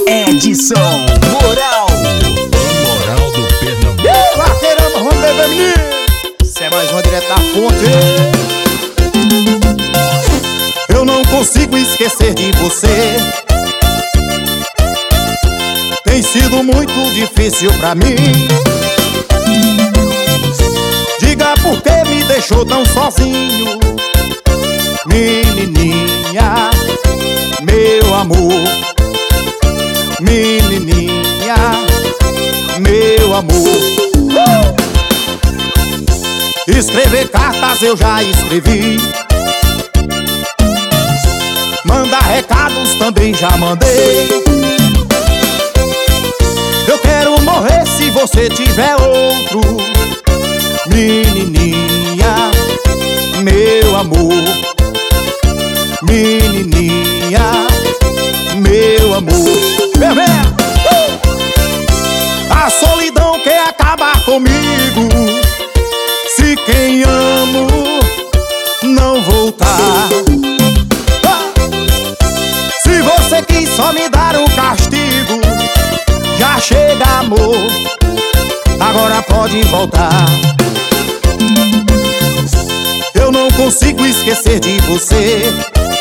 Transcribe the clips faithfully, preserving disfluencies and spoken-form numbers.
Edson Moral. Moral do Pernambuco. Ih, vaqueirama, vamos beber, menino. Cê é mais uma direto da fonte. Eu não consigo esquecer de você. Tem sido muito difícil pra mim. Diga por que me deixou tão sozinho, menininha, meu amor. Menininha, meu amor. uh! Escrever cartas eu já escrevi, mandar recados também já mandei. Eu quero morrer se você tiver outro, menininha, meu amor. Menininha, meu amor. uh! A solidão quer acabar comigo, se quem amo não voltar. ah! Se você quis só me dar um castigo, já chega, amor, agora pode voltar. Eu não consigo esquecer de você.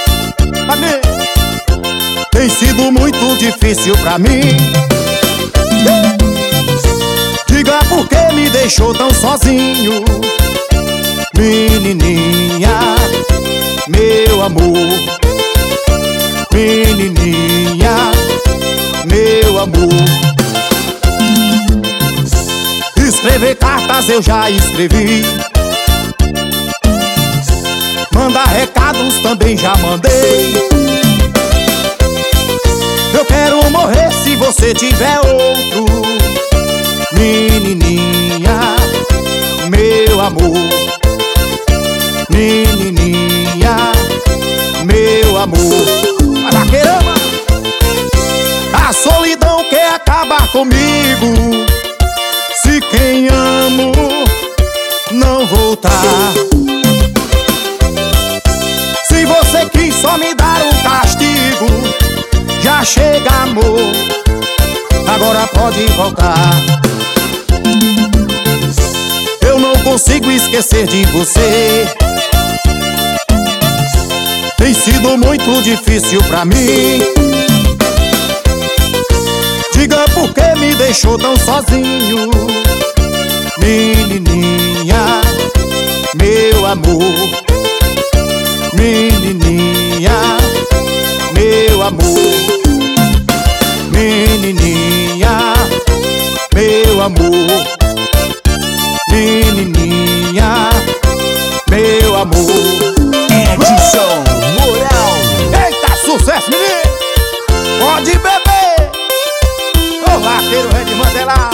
Tem sido muito difícil pra mim. Diga por que me deixou tão sozinho, menininha, meu amor. Menininha, meu amor. Escrever cartas eu já escrevi, mandar recados também já mandei. Eu quero morrer se você tiver outro, menininha, meu amor. Menininha, meu amor. Vaqueirama, a solidão quer acabar comigo, se quem amo não voltar. Se você quis só me dar um castigo, já chega, amor, agora pode voltar. Eu não consigo esquecer de você. Tem sido muito difícil pra mim. Diga por que me deixou tão sozinho, menininha, meu amor. Menininha, meu amor. Menininha, meu amor. Menininha, meu amor. Edson Moral. Eita, sucesso, menino! Pode beber! Ô vaqueiro, rei de Mandela.